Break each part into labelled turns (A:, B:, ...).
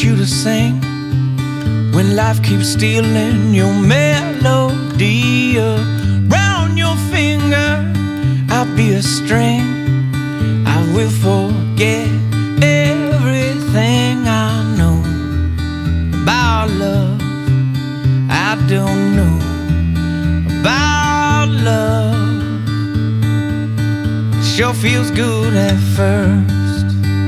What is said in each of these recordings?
A: you to sing when life keeps stealing your melody around your finger. I'll be a string. I will forget everything I know about love. I don't know about love. Sure feels good at first.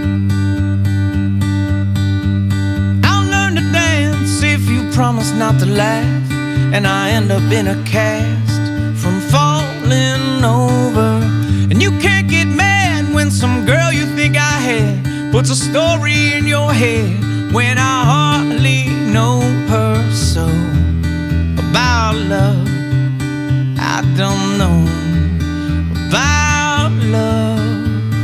A: I'll learn to dance if you promise not to laugh, and I end up in a cast from falling over. And you can't get mad when some girl you think I had puts a story in your head when I hardly know her. So about love, I don't know about love.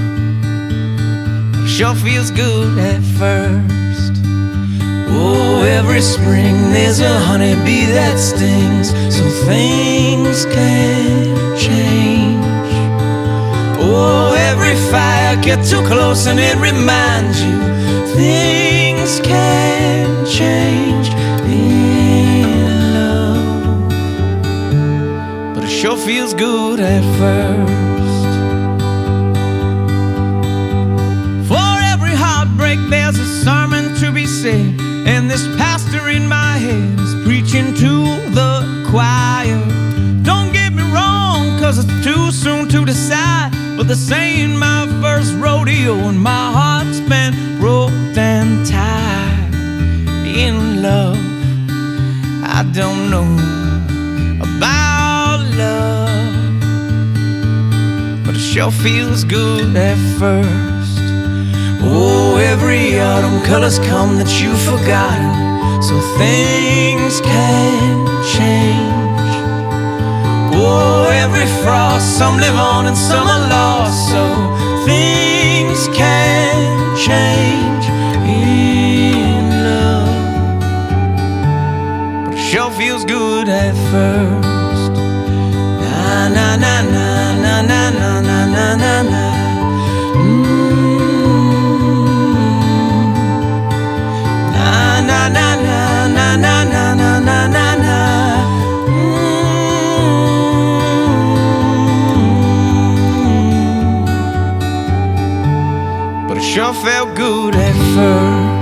A: Sure feels good at first. Oh, every spring there's a honeybee that stings, so things can change. Oh, every fire gets too close and it reminds you things can change in love. But it sure feels good at first. For every heartbreak there's a sermon to be said, and this pastor in my head is preaching to the choir. Don't get me wrong, 'cause it's too soon to decide, but this ain't my first rodeo, and my heart's been roped and tied in love. I don't know about love, but it sure feels good at first. Oh, every autumn colors come that you've forgotten, so things can change. Oh, every frost, some live on and some are lost, so things can change in love. But it sure feels good at first. Na na na na na na na na na na na. Na na na na na na na na na na. Sure felt good at first.